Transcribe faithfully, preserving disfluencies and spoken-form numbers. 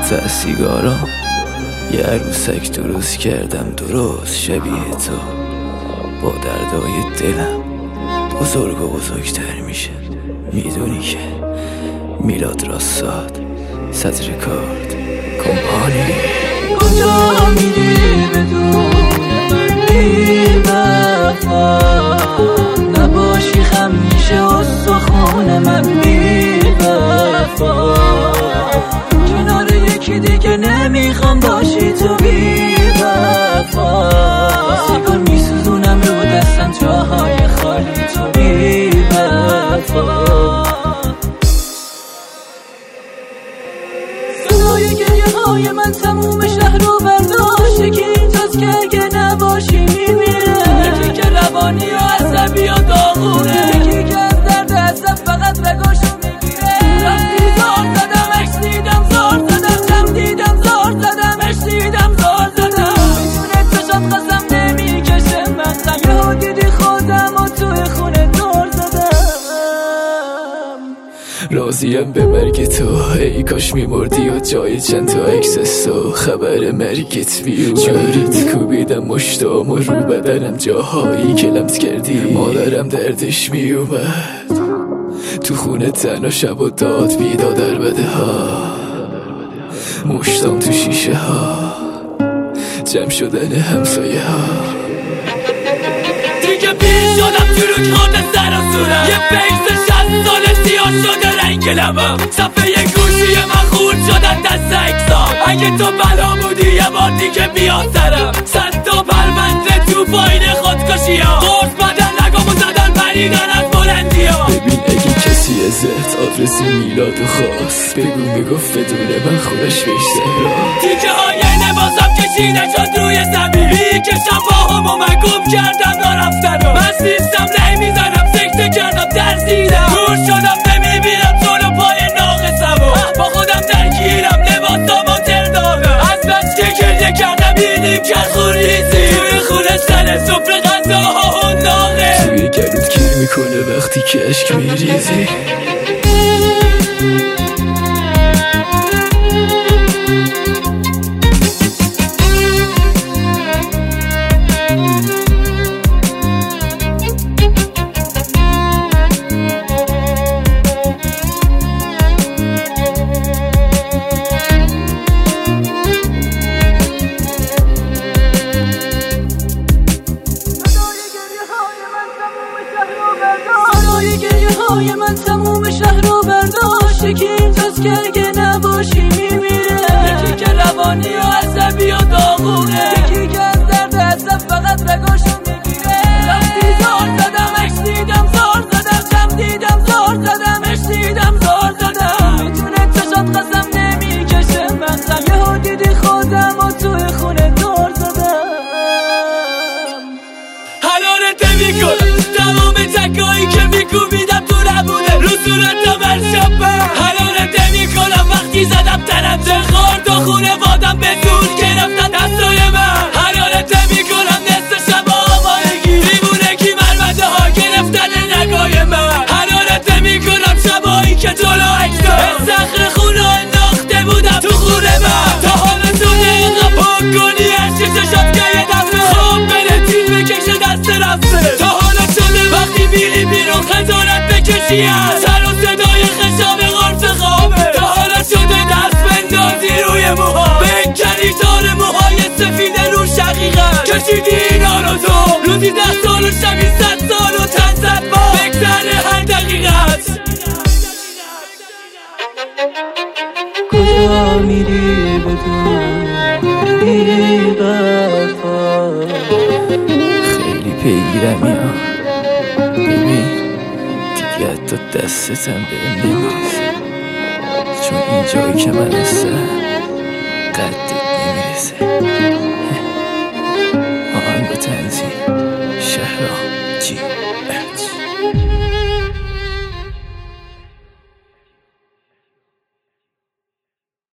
تا سیگارم یه عروسک درست کردم، درست شبیه تو، با دردای دلم بزرگ و بزرگتر میشه. میدونی که میلاد راستاد صدر کارت کمپانی. کجا میری بدون من بی وفا، نباشی خم میشه استخون من بی وفا، کنار یکی دیگه نمیخوام باشی تو بی وفا، سیگار میسوزونم رو دستم جاهای خالی تو بی وفا. صدای گریه های من تموم شهر رو برداشت، یکی اینجاست که اگه نباشی میمیره، یکی که روانی و عصبی و داغونه، یکی که از درد عصب فقط رگاشو میگیره. رفتی زار زدم عکس دیدم زار زدم، جمع دیدم زار زدم عشق دیدم زار زدم، میتونه چشات قسم نمیکشه من غم، یهو دیدی خودم و توی خونه دور زدم. راضیم به مرگ تو، ای کاش میمردی و جای چند تا عکس تو خبر مرگت میومد. جوریت کوبیدم مشتام و رو بدنم جاهایی که لمس کردی، مادرم دردش میومد. تو خونه تنها شب و داد بیداد در بده ها، مشتام تو شیشه ها، جمع شدن همسایه ها. دیگه پیر شدم تو رو کارت سر و صورت، یه فیس شست سال سیاه شده رنگ لبم، صفحه یه گوشی من خورد شدن دست اکسام. اگه تو بلا بودی یه بار دیگه بیا سرم، صد تا پرونده تو پایین خودکشی ها، قرص بدن نگام و زدن پریدن از بلندی ها. ببین اگه کسی ازت آدرس میلادو خواست بگو میگفت بدونه من خودش بیشتر. تیکه های نبازم کشیده شد روی زمین، بی که شباهمو من گم کردم نرفتن، من سیستم لی میزنم سکته کردم ترسیدم، دور شدم نمیبینم جلو پای ناقصم و با خودم درگیرم لباسامو تر دارم، از بس که گریه کردم اینیم کرد خوریزی توی خونه سر سفره غذاها و ناقه، توی گلوت گیر میکنه وقتی که عشق میریزی. صدای گریه های من تموم شهر رو برداشت، یکی اینجاست که اگه نباشی میمیره، یکی که روانی و عصبی و داغونه، یکی که از درد عصب فقط رگاشو میگیره. رفتی زار زدم عکس دیدم زار زدم، جمع دیدم زار زدم عشق دیدم زار زدم، میتونه چشات قسم نمیکشه من غم، یهو دیدی خودم و توی خونه دور زدم. حلالت میکنم تمام تکایی که میکوبیدم تو نبوده، رو صورتم هر شبه حلالت میکنم وقتی زدم تنم خورد و خونه وادم به دور گرفتن دستای من، حلالت میکنم نصف شب آوارگی دیوونگی مرمده ها گرفتن نگاه من، حلالت میکنم شبایی که جلو اکتا صخر خونه انداخته بودم تو خونه من، تا حالا شده اینقدر پاک کنی هر شیشه شد که یه دفعه خواب بره تیل بکشه دست رفته، تا حالا شده وقتی میری بیرون خجالت بکشی از سر و صدای خشاب غرف خوابه، تا حالا شده دست بندازی روی موها بکنی تار موهای سفید رو شقیقت، کشیدی اینا رو تو روزی ده سال و شبی صد سال و چند صد با بگذره هر دقیقت. کجا میری بدون بی وفا، خیلی پیگیرم یا ببین دیگه حتی دستتم بهم نمیرسه، چون این جایی که من هستم قدت نمیرسه.